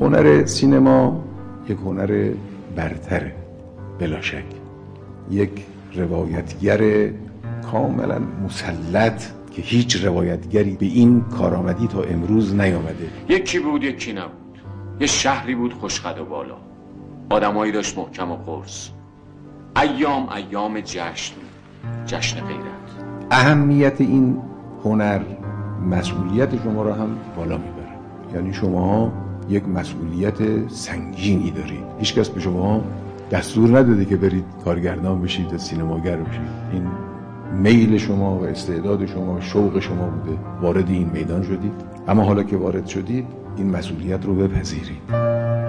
هنر سینما یک هنر برتره بلا شک، یک روایتگر کاملا مسلط که هیچ روایتگری به این کارآمدی تا امروز نیامده. یکی بود یکی نبود، یه شهری بود خوشقد و بالا، آدمایی داشت محکم و قرص، ایام جشن غیرت. اهمیت این هنر مسئولیت شما را هم بالا میبره، یعنی شما یک مسئولیت سنگینی دارید. هیچ کس به شما دستور نداده که برید کارگردان بشید و سینماگر بشید. این میل شما و استعداد شما و شوق شما بوده، وارد این میدان شدید. اما حالا که وارد شدید این مسئولیت رو بپذیرید.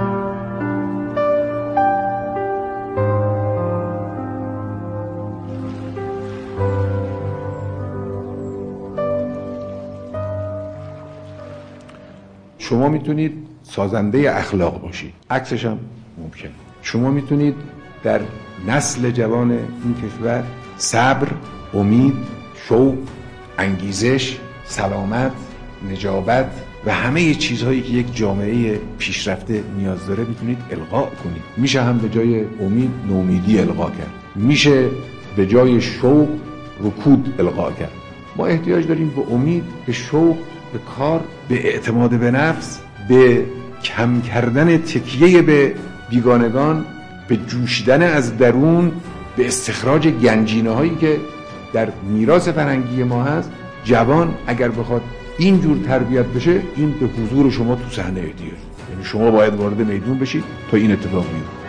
شما میتونید سازنده اخلاق باشید، عکسش هم ممکنه. شما میتونید در نسل جوان این کشور صبر، امید، شوق، انگیزش، سلامت، نجابت و همه چیزهایی که یک جامعه پیشرفته نیاز داره میتونید القا کنید. میشه هم به جای امید نومیدی القا کرد، میشه به جای شوق رکود القا کرد. ما احتیاج داریم به امید، به شوق، به کار، به اعتماد به نفس، به کم کردن تکیه به بیگانگان، به جوشیدن از درون، به استخراج گنجینه هایی که در میراث فرهنگی ما هست. جوان اگر بخواد اینجور تربیت بشه، این به حضور شما تو صحنه احتیاج، یعنی شما باید وارد میدون بشید تا این اتفاق بیفته.